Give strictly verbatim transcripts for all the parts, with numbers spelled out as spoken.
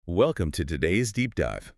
Welcome to today's deep dive.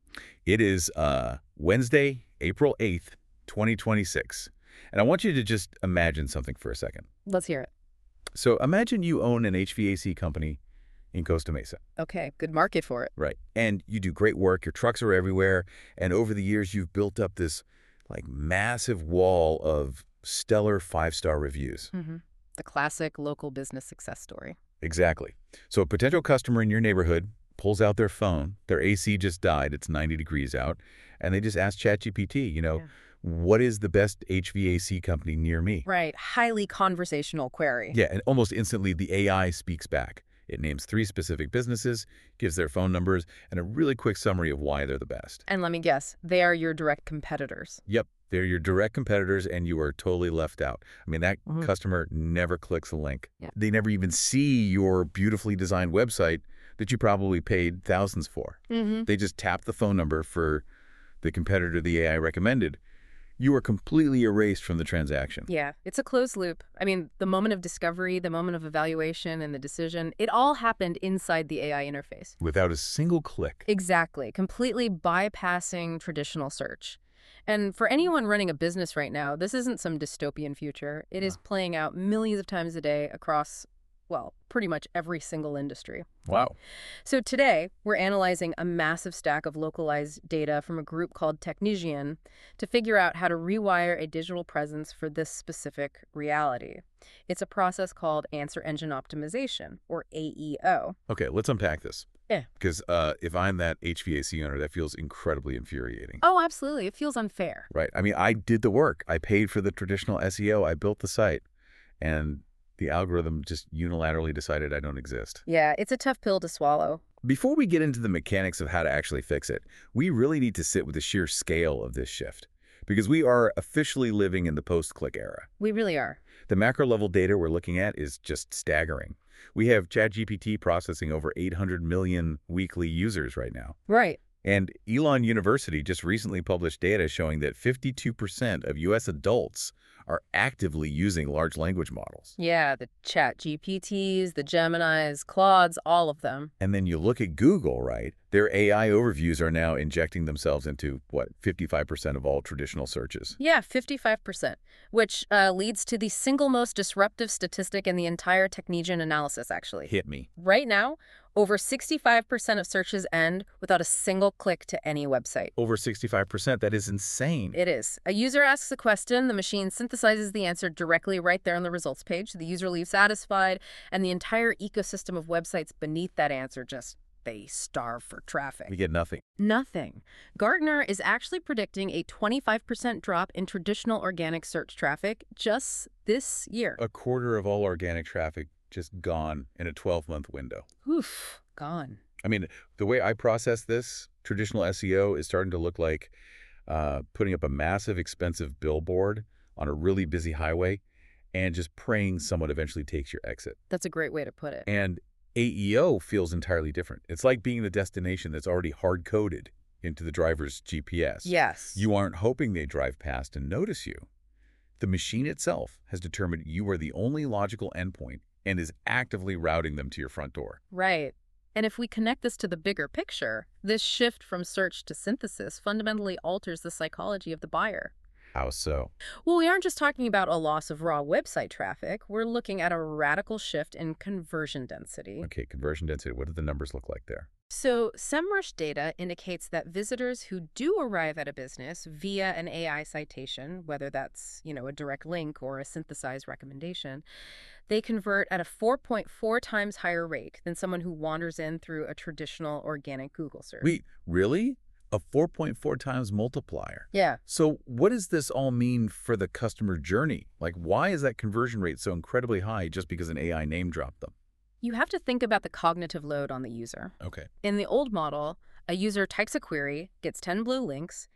It is uh, Wednesday, April eighth, twenty twenty-six. And I want you to just imagine something for a second. Let's hear it. So imagine you own an H V A C company in Costa Mesa. Okay, good market for it. Right. And you do great work. Your trucks are everywhere. And over the years, you've built up this like massive wall of stellar five-star reviews. Mm-hmm. The classic local business success story. Exactly. So a potential customer in your neighborhood pulls out their phone, their A C just died, it's ninety degrees out, and they just ask ChatGPT, you know, Yeah. what is the best H V A C company near me? Right, highly conversational query. Yeah, and almost instantly the A I speaks back. It names three specific businesses, gives their phone numbers, and a really quick summary of why they're the best. And let me guess, they are your direct competitors. Yep, they're your direct competitors, and you are totally left out. I mean, that Mhm. customer never clicks a link. Yeah. They never even see your beautifully designed website that you probably paid thousands for. Mm-hmm. They just tap the phone number for the competitor the A I recommended. You are completely erased from the transaction. Yeah, it's a closed loop. I mean, the moment of discovery, the moment of evaluation, and the decision, it all happened inside the A I interface. Without a single click. Exactly, completely bypassing traditional search. And for anyone running a business right now, this isn't some dystopian future. It is playing out millions of times a day across, well, pretty much every single industry. Wow. So today, we're analyzing a massive stack of localized data from a group called Technician to figure out how to rewire a digital presence for this specific reality. It's a process called Answer Engine Optimization, or A E O. Okay, let's unpack this. Yeah. Because uh, if I'm that H V A C owner, that feels incredibly infuriating. Oh, absolutely. It feels unfair. Right. I mean, I did the work. I paid for the traditional S E O. I built the site. And the algorithm just unilaterally decided I don't exist. Yeah, it's a tough pill to swallow. Before we get into the mechanics of how to actually fix it, we really need to sit with the sheer scale of this shift. Because we are officially living in the post-click era. We really are. The macro-level data we're looking at is just staggering. We have ChatGPT processing over eight hundred million weekly users right now. Right. And Elon University just recently published data showing that fifty-two percent of U S adults are actively using large language models. Yeah, the Chat G P Ts, the Geminis, Claudes, all of them. And then you look at Google, right? Their A I overviews are now injecting themselves into, what, fifty-five percent of all traditional searches. Yeah, fifty-five percent, which uh, leads to the single most disruptive statistic in the entire Technician analysis, actually. Hit me. Right now, over sixty-five percent of searches end without a single click to any website. Over sixty-five percent. That is insane. It is. A user asks a question, the machine synthesizes the answer directly right there on the results page. The user leaves satisfied, and the entire ecosystem of websites beneath that answer just, they starve for traffic. We get nothing. Nothing. Gartner is actually predicting a twenty-five percent drop in traditional organic search traffic just this year. A quarter of all organic traffic just gone in a twelve-month window. Oof, gone. I mean, the way I process this, traditional S E O is starting to look like uh, putting up a massive, expensive billboard on a really busy highway and just praying someone eventually takes your exit. That's a great way to put it. And A E O feels entirely different. It's like being the destination that's already hard-coded into the driver's G P S. Yes. You aren't hoping they drive past and notice you. The machine itself has determined you are the only logical endpoint and is actively routing them to your front door. Right. And if we connect this to the bigger picture, this shift from search to synthesis fundamentally alters the psychology of the buyer. How so? Well, we aren't just talking about a loss of raw website traffic. We're looking at a radical shift in conversion density. Okay, conversion density. What do the numbers look like there? So SEMrush data indicates that visitors who do arrive at a business via an A I citation, whether that's, you know, a direct link or a synthesized recommendation, they convert at a four point four times higher rate than someone who wanders in through a traditional organic Google search. Wait, really? A four point four times multiplier. Yeah. So what does this all mean for the customer journey? Like, why is that conversion rate so incredibly high just because an A I name dropped them? You have to think about the cognitive load on the user. Okay. In the old model, a user types a query, gets ten blue links,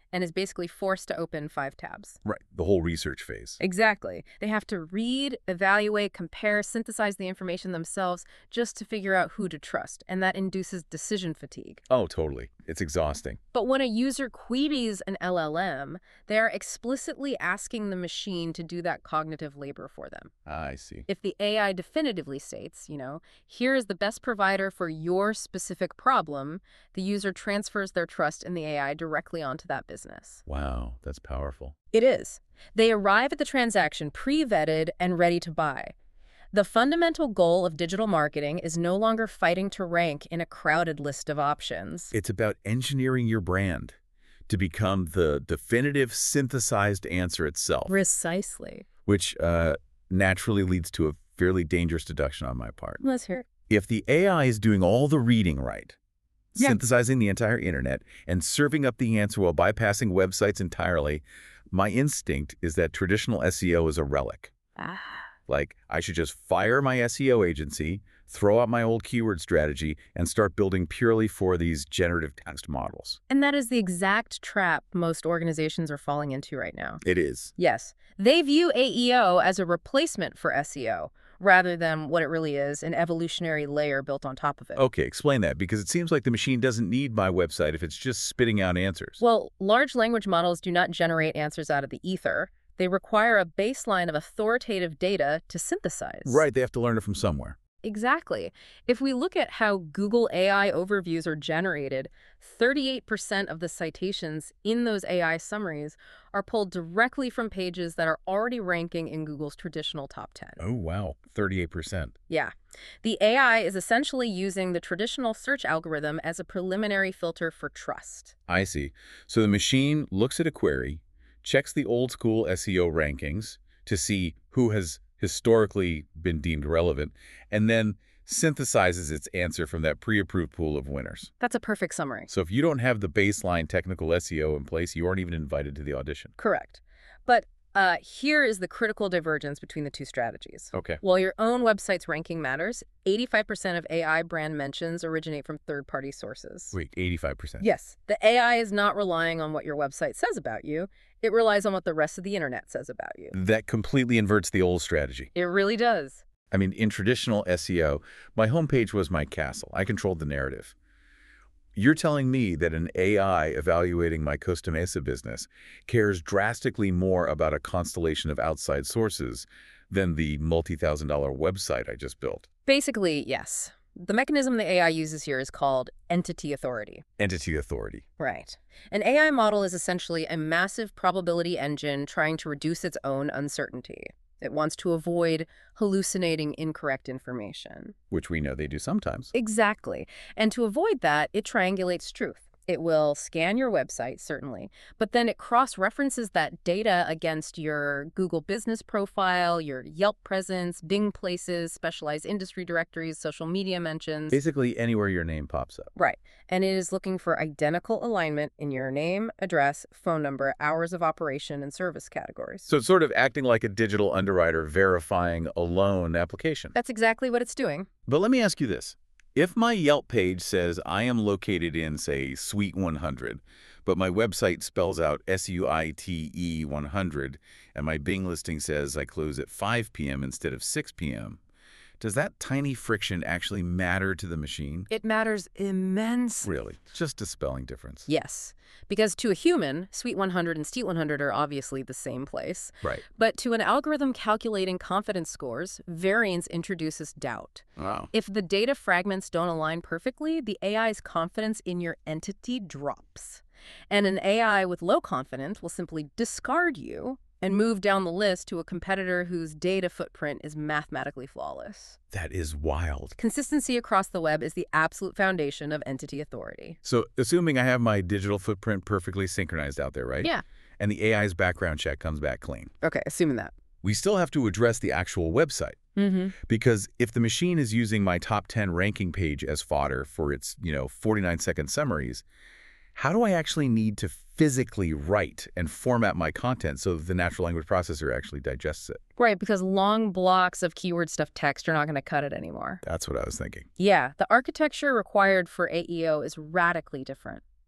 and is basically forced to open five tabs. Right, the whole research phase. Exactly. They have to read, evaluate, compare, synthesize the information themselves just to figure out who to trust, and that induces decision fatigue. Oh, totally. It's exhausting. But when a user queries an L L M, they are explicitly asking the machine to do that cognitive labor for them. I see. If the A I definitively states, you know, here is the best provider for your specific problem, the user transfers their trust in the A I directly onto that business. Wow, that's powerful. It is. They arrive at the transaction pre-vetted and ready to buy. The fundamental goal of digital marketing is no longer fighting to rank in a crowded list of options. It's about engineering your brand to become the definitive synthesized answer itself, Precisely. which uh, naturally leads to a fairly dangerous deduction on my part. Let's hear it. If the A I is doing all the reading right, Yeah. synthesizing the entire internet, and serving up the answer while bypassing websites entirely, my instinct is that traditional S E O is a relic. Ah. Like, I should just fire my S E O agency, throw out my old keyword strategy, and start building purely for these generative text models. And that is the exact trap most organizations are falling into right now. It is. Yes, they view A E O as a replacement for S E O, rather than what it really is, an evolutionary layer built on top of it. Okay, explain that, because it seems like the machine doesn't need my website if it's just spitting out answers. Well, large language models do not generate answers out of the ether. They require a baseline of authoritative data to synthesize. Right, they have to learn it from somewhere. Exactly. If we look at how Google A I overviews are generated, thirty-eight percent of the citations in those A I summaries are pulled directly from pages that are already ranking in Google's traditional top ten. Oh, wow, thirty-eight percent. Yeah. The A I is essentially using the traditional search algorithm as a preliminary filter for trust. I see. So the machine looks at a query, checks the old school S E O rankings to see who has historically been deemed relevant, and then synthesizes its answer from that pre-approved pool of winners. That's a perfect summary. So if you don't have the baseline technical S E O in place, you aren't even invited to the audition. Correct. But uh, here is the critical divergence between the two strategies. Okay. While your own website's ranking matters, eighty-five percent of A I brand mentions originate from third-party sources. Wait, eighty-five percent? Yes. The A I is not relying on what your website says about you. It relies on what the rest of the internet says about you. That completely inverts the old strategy. It really does. I mean, in traditional S E O, my homepage was my castle. I controlled the narrative. You're telling me that an A I evaluating my Costa Mesa business cares drastically more about a constellation of outside sources than the multi-thousand dollar website I just built. Basically, yes. The mechanism the A I uses here is called entity authority. Entity authority. Right. An A I model is essentially a massive probability engine trying to reduce its own uncertainty. It wants to avoid hallucinating incorrect information. Which we know they do sometimes. Exactly. And to avoid that, it triangulates truth. It will scan your website, certainly, but then it cross-references that data against your Google business profile, your Yelp presence, Bing places, specialized industry directories, social media mentions. Basically anywhere your name pops up. Right. And it is looking for identical alignment in your name, address, phone number, hours of operation, and service categories. So it's sort of acting like a digital underwriter verifying a loan application. That's exactly what it's doing. But let me ask you this. If my Yelp page says I am located in, say, Suite one hundred, but my website spells out S U I T E one hundred, and my Bing listing says I close at five p m instead of six p m, does that tiny friction actually matter to the machine? It matters immensely. Really? Just a spelling difference. Yes, because to a human, Suite one hundred and Steat one hundred are obviously the same place. Right. But to an algorithm calculating confidence scores, variance introduces doubt. Wow. If the data fragments don't align perfectly, the A I's confidence in your entity drops. And an A I with low confidence will simply discard you and move down the list to a competitor whose data footprint is mathematically flawless. That is wild. Consistency across the web is the absolute foundation of entity authority. So assuming I have my digital footprint perfectly synchronized out there, right? Yeah. And the A I's background check comes back clean. Okay, assuming that. We still have to address the actual website. Mm-hmm. Because if the machine is using my top ten ranking page as fodder for its, you know, forty-nine second summaries, how do I actually need to physically write and format my content so the natural language processor actually digests it? Right, because long blocks of keyword stuffed text are not going to cut it anymore. That's what I was thinking. Yeah, the architecture required for A E O is radically different.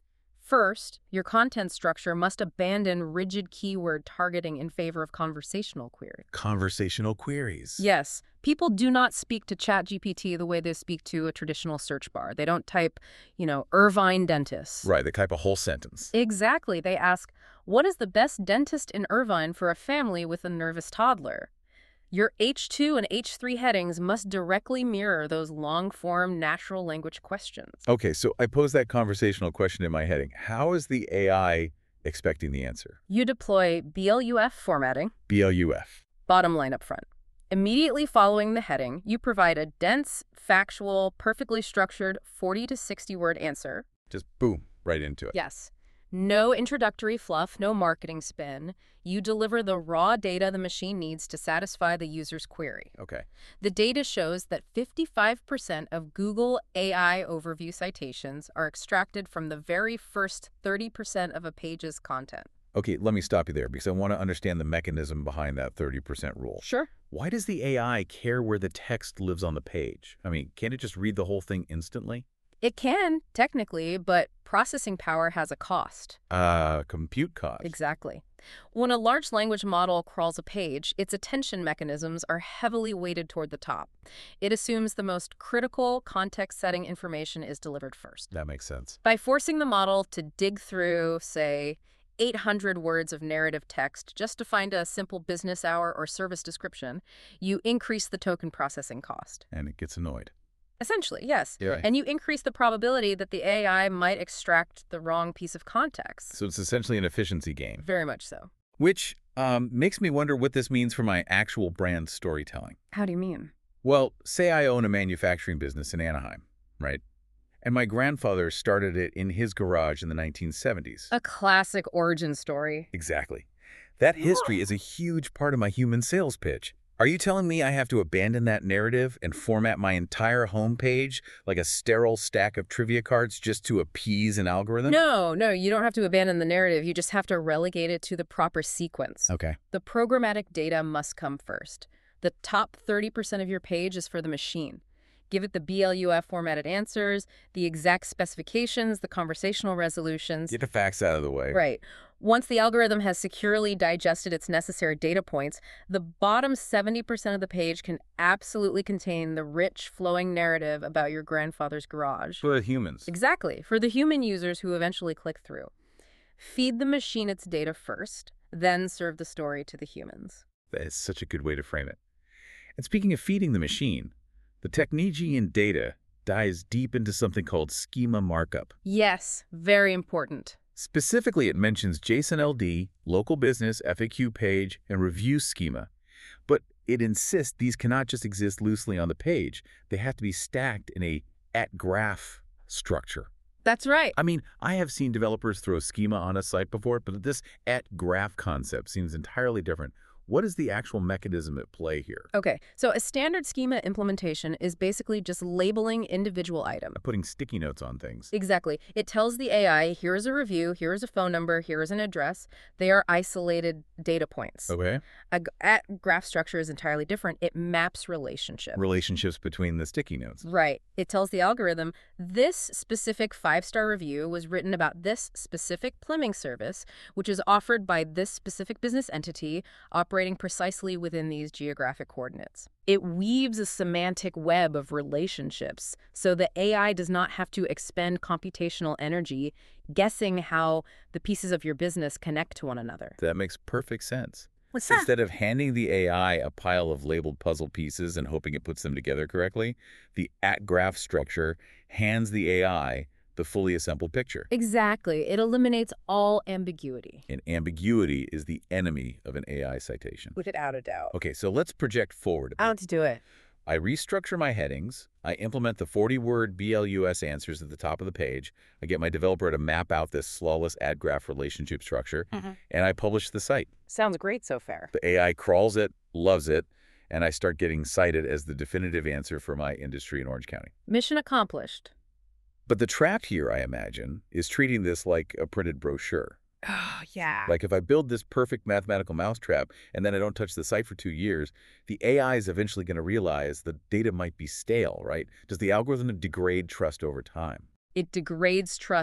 First, your content structure must abandon rigid keyword targeting in favor of conversational query. Conversational queries. Yes, people do not speak to ChatGPT the way they speak to a traditional search bar. They don't type, you know, Irvine dentist. Right, they type a whole sentence. Exactly. They ask, what is the best dentist in Irvine for a family with a nervous toddler? Your H two and H three headings must directly mirror those long-form natural language questions. Okay, so I pose that conversational question in my heading. How is the A I expecting the answer? You deploy B L U F formatting, B L U F. bottom line up front. Immediately following the heading, you provide a dense, factual, perfectly structured forty to sixty word answer. Just boom, right into it. Yes. No introductory fluff, no marketing spin. You deliver the raw data the machine needs to satisfy the user's query. Okay. The data shows that fifty-five percent of Google A I overview citations are extracted from the very first thirty percent of a page's content. Okay, let me stop you there because I want to understand the mechanism behind that thirty percent rule. Sure. Why does the A I care where the text lives on the page? I mean, can't it just read the whole thing instantly? It can, technically, but processing power has a cost. Uh, compute cost. Exactly. When a large language model crawls a page, its attention mechanisms are heavily weighted toward the top. It assumes the most critical, context-setting information is delivered first. That makes sense. By forcing the model to dig through, say, eight hundred words of narrative text just to find a simple business hour or service description, you increase the token processing cost. And it gets annoyed. Essentially, yes. Yeah. And you increase the probability that the A I might extract the wrong piece of context. So it's essentially an efficiency game. Very much so. Which um, makes me wonder what this means for my actual brand storytelling. How do you mean? Well, say I own a manufacturing business in Anaheim, right? And my grandfather started it in his garage in the nineteen seventies. A classic origin story. Exactly. That history is a huge part of my human sales pitch. Are you telling me I have to abandon that narrative and format my entire homepage like a sterile stack of trivia cards just to appease an algorithm? No, no, you don't have to abandon the narrative. You just have to relegate it to the proper sequence. Okay. The programmatic data must come first. The top thirty percent of your page is for the machine. Give it the B L U F formatted answers, the exact specifications, the conversational resolutions. Get the facts out of the way. Right. Once the algorithm has securely digested its necessary data points, the bottom seventy percent of the page can absolutely contain the rich, flowing narrative about your grandfather's garage. For the humans. Exactly, for the human users who eventually click through. Feed the machine its data first, then serve the story to the humans. That is such a good way to frame it. And speaking of feeding the machine, the Technigian data dives deep into something called schema markup. Yes, very important. Specifically, it mentions JSON L D, local business, F A Q page, and review schema. But it insists these cannot just exist loosely on the page. They have to be stacked in a at-graph structure. That's right. I mean, I have seen developers throw schema on a site before, but this at-graph concept seems entirely different. What is the actual mechanism at play here? Okay, so a standard schema implementation is basically just labeling individual items. Putting sticky notes on things. Exactly. It tells the A I, here is a review, here is a phone number, here is an address. They are isolated data points. Okay. A at graph structure is entirely different. It maps relationships. Relationships between the sticky notes. Right. It tells the algorithm, this specific five-star review was written about this specific plumbing service, which is offered by this specific business entity operating precisely within these geographic coordinates. It weaves a semantic web of relationships, so the A I does not have to expend computational energy guessing how the pieces of your business connect to one another. That makes perfect sense. What's that? Instead of handing the A I a pile of labeled puzzle pieces and hoping it puts them together correctly, the at-graph structure hands the A I the fully assembled picture. Exactly. It eliminates all ambiguity. And ambiguity is the enemy of an A I citation. Without a doubt. Okay, so let's project forward. How to do it. I restructure my headings. I implement the forty word B L U S answers at the top of the page. I get my developer to map out this flawless ad-graph relationship structure, Mm-hmm. and I publish the site. Sounds great so far. The A I crawls it, loves it, and I start getting cited as the definitive answer for my industry in Orange County. Mission accomplished. But the trap here, I imagine, is treating this like a printed brochure. Oh, yeah. Like if I build this perfect mathematical mousetrap and then I don't touch the site for two years, the A I is eventually going to realize the data might be stale, right? Does the algorithm degrade trust over time? It degrades trust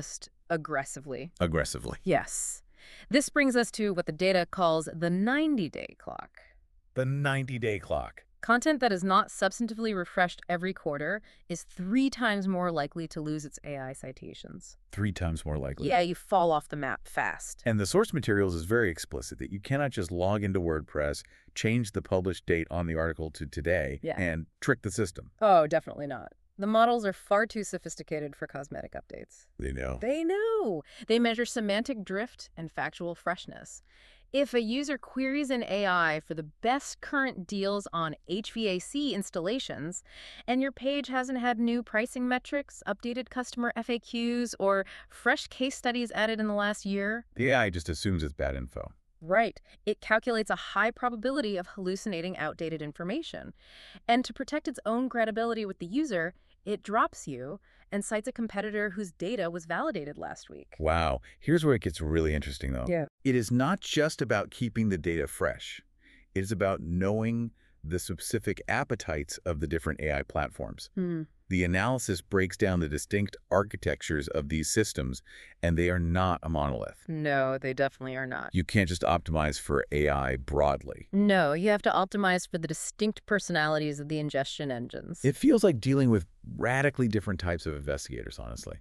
aggressively. Aggressively. Yes. This brings us to what the data calls the ninety-day clock. The ninety-day clock. Content that is not substantively refreshed every quarter is three times more likely to lose its A I citations. Three times more likely. Yeah, you fall off the map fast. And the source materials is very explicit that you cannot just log into WordPress, change the published date on the article to today, Yeah. and trick the system. Oh, definitely not. The models are far too sophisticated for cosmetic updates. They know. They know. They measure semantic drift and factual freshness. If a user queries an A I for the best current deals on H V A C installations, and your page hasn't had new pricing metrics, updated customer F A Qs, or fresh case studies added in the last year, The A I just assumes it's bad info. right, it calculates a high probability of hallucinating outdated information. And to protect its own credibility with the user, it drops you and cites a competitor whose data was validated last week. Wow. Here's where it gets really interesting, though. Yeah. It is not just about keeping the data fresh. It is about knowing the specific appetites of the different A I platforms. Hmm. The analysis breaks down the distinct architectures of these systems, and they are not a monolith. No, they definitely are not. You can't just optimize for A I broadly. No, you have to optimize for the distinct personalities of the ingestion engines. It feels like dealing with radically different types of investigators, honestly.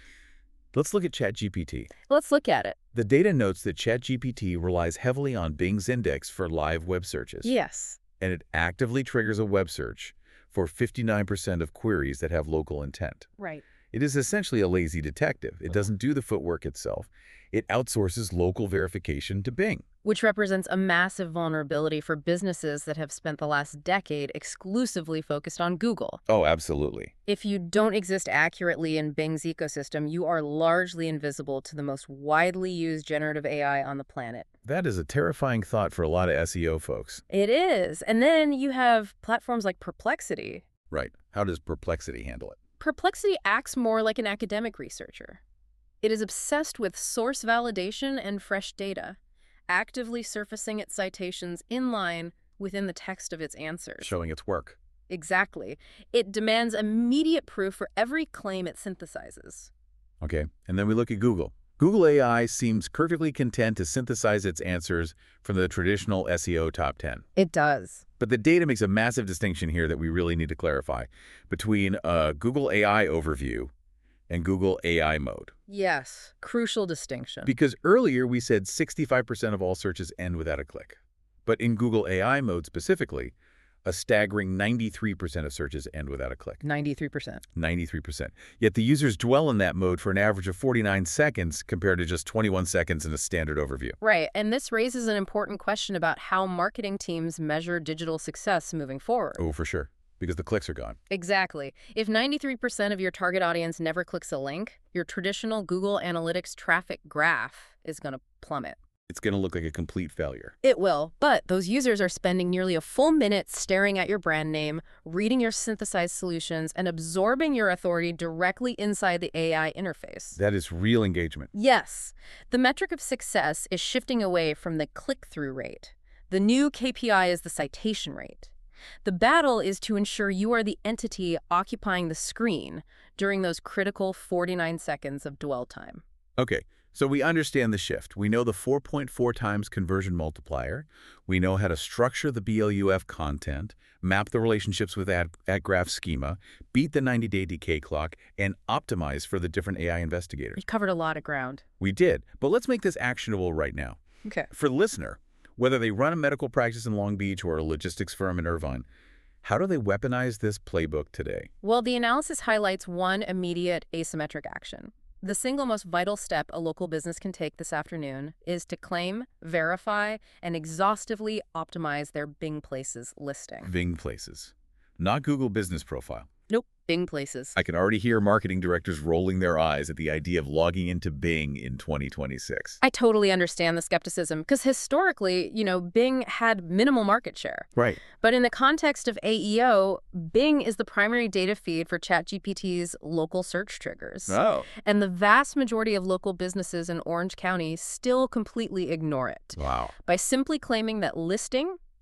Let's look at ChatGPT. Let's look at it. The data notes that ChatGPT relies heavily on Bing's index for live web searches. Yes. And it actively triggers a web search for fifty-nine percent of queries that have local intent. Right. It is essentially a lazy detective. It doesn't do the footwork itself. It outsources local verification to Bing. Which represents a massive vulnerability for businesses that have spent the last decade exclusively focused on Google. Oh, absolutely. If you don't exist accurately in Bing's ecosystem, you are largely invisible to the most widely used generative A I on the planet. That is a terrifying thought for a lot of S E O folks. It is. And then you have platforms like Perplexity. Right. How does Perplexity handle it? Perplexity acts more like an academic researcher. It is obsessed with source validation and fresh data, actively surfacing its citations in line within the text of its answers. Showing its work. Exactly. It demands immediate proof for every claim it synthesizes. Okay. And then we look at Google. Google A I seems perfectly content to synthesize its answers from the traditional S E O top ten. It does. But the data makes a massive distinction here that we really need to clarify between a Google A I overview and Google A I mode. Yes, crucial distinction. Because earlier we said sixty-five percent of all searches end without a click. But in Google A I mode specifically, a staggering ninety-three percent of searches end without a click. ninety-three percent. ninety-three percent. Yet the users dwell in that mode for an average of forty-nine seconds compared to just twenty-one seconds in a standard overview. Right, and this raises an important question about how marketing teams measure digital success moving forward. Oh, for sure. Because the clicks are gone. Exactly. If ninety-three percent of your target audience never clicks a link, your traditional Google Analytics traffic graph is going to plummet. It's going to look like a complete failure. It will, but those users are spending nearly a full minute staring at your brand name, reading your synthesized solutions, and absorbing your authority directly inside the A I interface. That is real engagement. Yes. The metric of success is shifting away from the click-through rate. The new K P I is the citation rate. The battle is to ensure you are the entity occupying the screen during those critical forty-nine seconds of dwell time. Okay, so we understand the shift. We know the four point four times conversion multiplier. We know how to structure the B L U F content, map the relationships with ad, ad graph schema, beat the ninety-day decay clock, and optimize for the different A I investigators. We covered a lot of ground. We did, but let's make this actionable right now. Okay. For the listener, whether they run a medical practice in Long Beach or a logistics firm in Irvine, how do they weaponize this playbook today? Well, the analysis highlights one immediate asymmetric action. The single most vital step a local business can take this afternoon is to claim, verify, and exhaustively optimize their Bing Places listing. Bing Places, not Google Business Profile. Nope, Bing Places. I can already hear marketing directors rolling their eyes at the idea of logging into Bing in twenty twenty-six. I totally understand the skepticism because historically, you know, Bing had minimal market share. Right. But in the context of A E O, Bing is the primary data feed for ChatGPT's local search triggers. Oh. And the vast majority of local businesses in Orange County still completely ignore it. Wow. By simply claiming that listing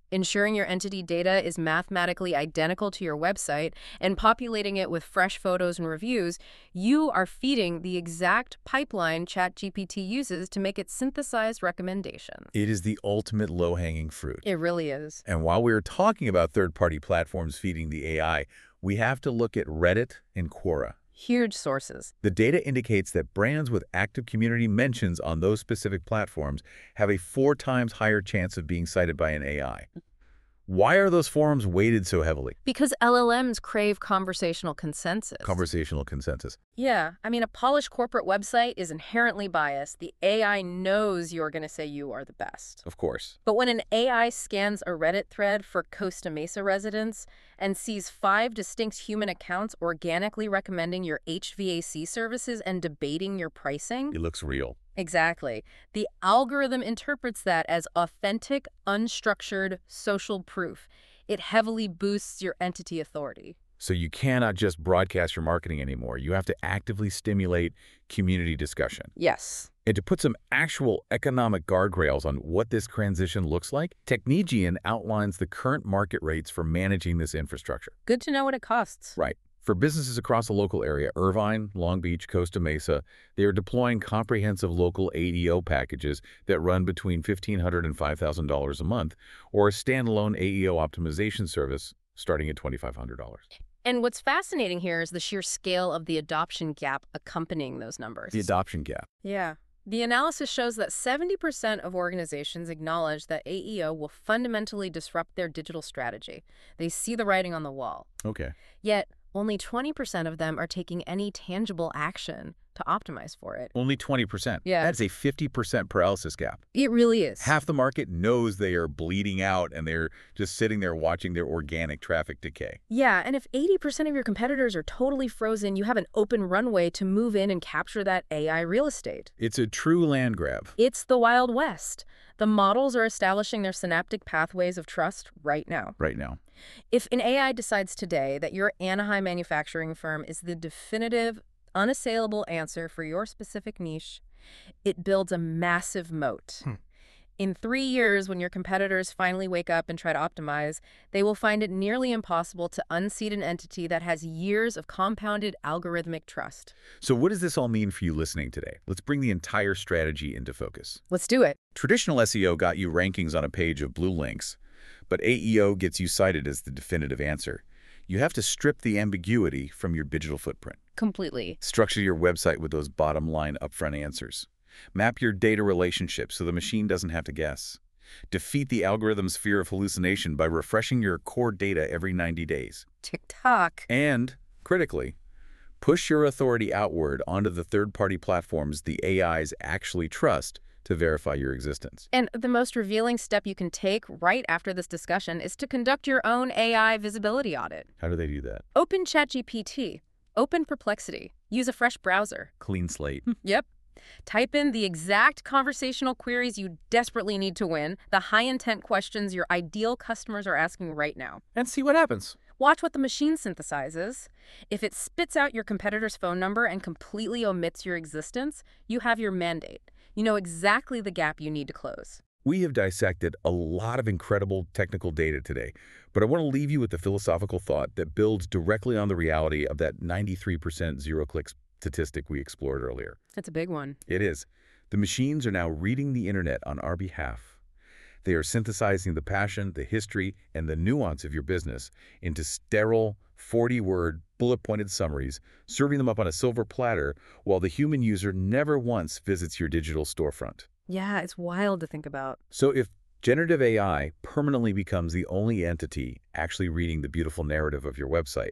ensuring your entity data is mathematically identical to your website and populating it with fresh photos and reviews, you are feeding the exact pipeline ChatGPT uses to make its synthesized recommendations. It is the ultimate low-hanging fruit. It really is. And while we are talking about third-party platforms feeding the A I, we have to look at Reddit and Quora. Huge sources. The data indicates that brands with active community mentions on those specific platforms have a four times higher chance of being cited by an A I. Why are those forums weighted so heavily? Because L L Ms crave conversational consensus. Conversational consensus. Yeah, I mean, a polished corporate website is inherently biased. The A I knows you're going to say you are the best. Of course. But when an A I scans a Reddit thread for Costa Mesa residents and sees five distinct human accounts organically recommending your H V A C services and debating your pricing... It looks real. Exactly. The algorithm interprets that as authentic, unstructured social proof. It heavily boosts your entity authority. So you cannot just broadcast your marketing anymore. You have to actively stimulate community discussion. Yes. And to put some actual economic guardrails on what this transition looks like, Technegian outlines the current market rates for managing this infrastructure. Good to know what it costs. Right. For businesses across the local area, Irvine, Long Beach, Costa Mesa, they are deploying comprehensive local A E O packages that run between fifteen hundred dollars and five thousand dollars a month, or a standalone A E O optimization service starting at twenty-five hundred dollars. And what's fascinating here is the sheer scale of the adoption gap accompanying those numbers. The adoption gap. Yeah. The analysis shows that seventy percent of organizations acknowledge that A E O will fundamentally disrupt their digital strategy. They see the writing on the wall. Okay. Yet, only twenty percent of them are taking any tangible action to optimize for it. Only twenty percent. Yeah. That's a fifty percent paralysis gap. It really is. Half the market knows they are bleeding out and they're just sitting there watching their organic traffic decay. Yeah, and if eighty percent of your competitors are totally frozen, you have an open runway to move in and capture that A I real estate. It's a true land grab. It's the Wild West. The models are establishing their synaptic pathways of trust right now. Right now. If an A I decides today that your Anaheim manufacturing firm is the definitive, unassailable answer for your specific niche, it builds a massive moat. Hmm. In three years, when your competitors finally wake up and try to optimize, they will find it nearly impossible to unseat an entity that has years of compounded algorithmic trust. So what does this all mean for you listening today? Let's bring the entire strategy into focus. Let's do it. Traditional S E O got you rankings on a page of blue links, but A E O gets you cited as the definitive answer. You have to strip the ambiguity from your digital footprint. Completely. Structure your website with those bottom-line upfront answers. Map your data relationships so the machine doesn't have to guess. Defeat the algorithm's fear of hallucination by refreshing your core data every ninety days. TikTok. And, critically, push your authority outward onto the third-party platforms the A Is actually trust to verify your existence. And the most revealing step you can take right after this discussion is to conduct your own A I visibility audit. How do they do that? Open ChatGPT. Open Perplexity. Use a fresh browser. Clean slate. Yep. Type in the exact conversational queries you desperately need to win, the high-intent questions your ideal customers are asking right now. And see what happens. Watch what the machine synthesizes. If it spits out your competitor's phone number and completely omits your existence, you have your mandate. You know exactly the gap you need to close. We have dissected a lot of incredible technical data today, but I want to leave you with the philosophical thought that builds directly on the reality of that ninety-three percent zero-click statistic we explored earlier. That's a big one. It is. The machines are now reading the internet on our behalf. They are synthesizing the passion, the history, and the nuance of your business into sterile, forty-word, bullet-pointed summaries, serving them up on a silver platter while the human user never once visits your digital storefront. Yeah, it's wild to think about. So if generative A I permanently becomes the only entity actually reading the beautiful narrative of your website,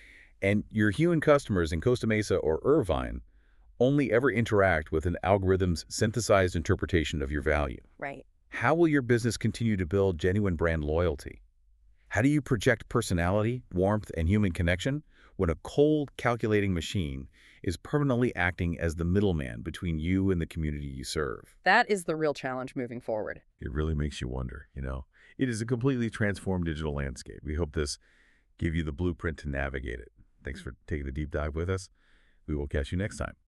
and your human customers in Costa Mesa or Irvine only ever interact with an algorithm's synthesized interpretation of your value, Right. how will your business continue to build genuine brand loyalty? How do you project personality, warmth, and human connection when a cold, calculating machine is permanently acting as the middleman between you and the community you serve? That is the real challenge moving forward. It really makes you wonder, you know. It is a completely transformed digital landscape. We hope this gave you the blueprint to navigate it. Thanks for taking the deep dive with us. We will catch you next time.